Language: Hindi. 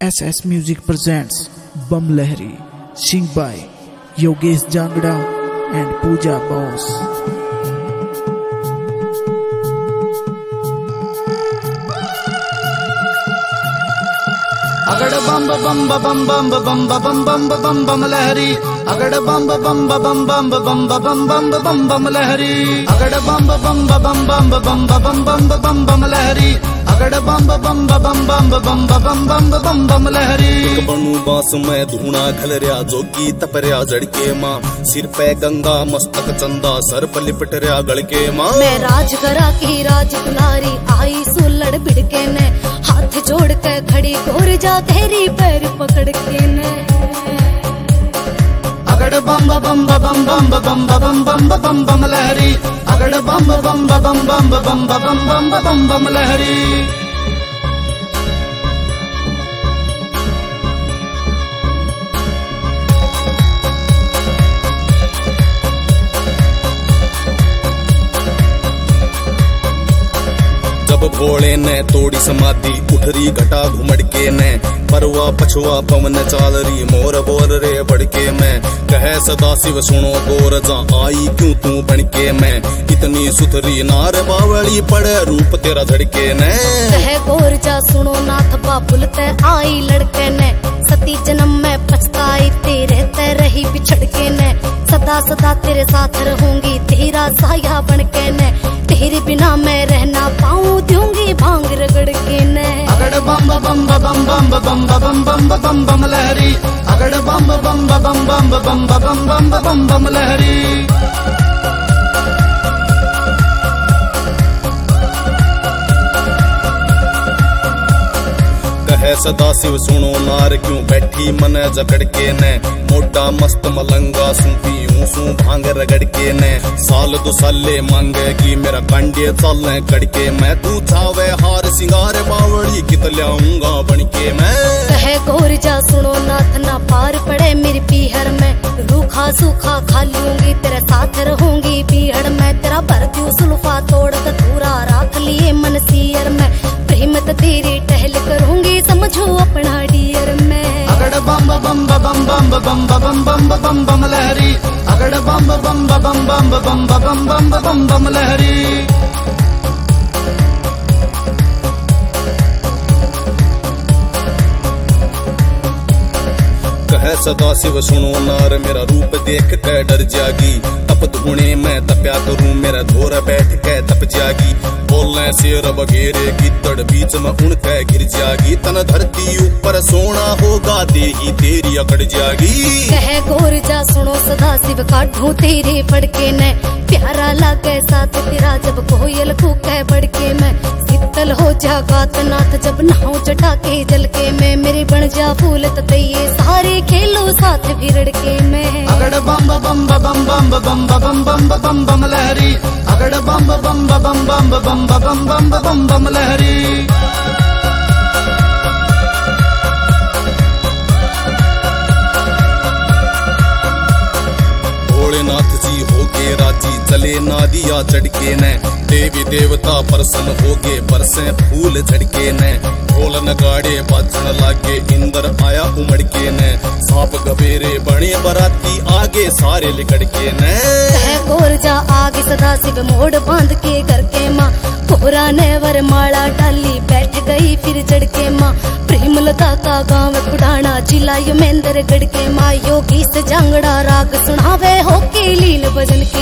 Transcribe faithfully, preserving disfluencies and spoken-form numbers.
S S Music presents Bum Lahari, sing by Yogesh Jangda and Pooja Boss. अगड़ बम बम बम बम बम बम बम बम बम लहरी अगड़ बम बम बम बम बम बम बम बम बम लहरी अगड़ बम बम बम बम बम बम बम बम बम लहरी अगड़ बम बम बम बम बम बम बम बम बम लहरी बनू बांस में धूना घलरिया जोगी तपरिया जड़के माँ सिर पे गंगा मस्तक चंदा सर पर लिपट रिया गड़के माँ मैं राजगरा की राज दुलारी आई सुलड़ बिड़के ने हाथ जोड़ के खड़ी गोर जा तेरी पैर पकड़ के ने अगड़ बम बम बम बम बम बम बम बम बम लहरी अगड़ बम बम बम बम बम बम बम बम लहरी जब भोले ने तोड़ी समाधि उठरी घटा घुमड़के ने परवा पछुआ पवन चालरी मोर बोल रे बड़के में कहे सदा शिव सुनो गोर जा आई क्यों तू बनके में इतनी सुथरी नार बावली पड़े रूप तेरा झड़के ने कहे गोर जा सुनो नाथ बाबुल ते आई लड़के ने सती जन्म में पछताई तेरे ते रही बिछड़ के ने सदा सदा तेरे साथ रहूंगी तेरा साया बनके ने तेरे बिना मैं रहना पाऊं दूंगी भांग रगड़ के ने अगड़ बम बम बम बम बम बम बम बम बम लहरी अगड़ बम बम बम बम बम बम बम बम बम लहरी कहे सदा शिव सुनो नार क्यों बैठी मन जकड़ के ने मोटा मस्त मलंगा सूपी सू भांग रगड़ के ने साल दो साले मांगेगी मेरा कांडे चालने कड़के मैं तू चावे हार सिंगार बावड़ी कित लाऊंगा बनके मैं कहे गोर जा सुनो नाथ ना पार पड़े मेरी पीहर में रूखा सूखा खा लूंगी तेरे साथ रहूंगी पीहड़ में तेरा भर दूं सुल्फा तोड़ के पूरा राख लिए मन सियर में प्रेम तेरी टहल करूंगी समझो अपना डियर में अगड़ बम बम बम बम बम बम बम बम बम लहरी अगड़ बम बम बम बम बम बम बम बम बम लहरी कहे सदा शिव सुनो नार मेरा रूप देख के डर जागी तप धुने में तप्या करूं मेरा धोर बैठ के तप जागी बोलने शेर बगेरे गिद्दड़ बीच में उनके गिर जागी तन धरती ऊपर सोना होगा देही तेरी अकड़ जागी कहे गोर जा सुनो सदा शिव काढूं तेरे फड़के ने प्यारा लागे साथ तेरा जब कोयल कूके बड़के में शीतल हो जा गात नाथ जब नहाओ जटा के जल के में मेरे बन जा फूल ततैये सारे खेलो साथ भिड़ के में अगड़ बम बम बम बम बम बम बम बम बम लहरी अगड़ बम बम बम बम बम बम बम बम बम लहरी भोलेनाथ जी होगे राजी चले नादिया चढ़के ने देवी देवता प्रसन्न होगे बरसे फूल झड़के ने ढोल नगाड़े बाजन लागे इंदर आया उमड़के ने सांप गबेरे बने बराती आगे सारे लिकड़के ने कहे गोर जा आगे सदा शिव मोड़ बांध के घर के माँ कोरा ने वर माला डाली बैठ गई फिर चढ़के माँ प्रेमलता का गाँव कुडाना जिला यमेंद्र गढ़ के माँ योगी से जांगड़ा राग सुनावे हो के लील भजन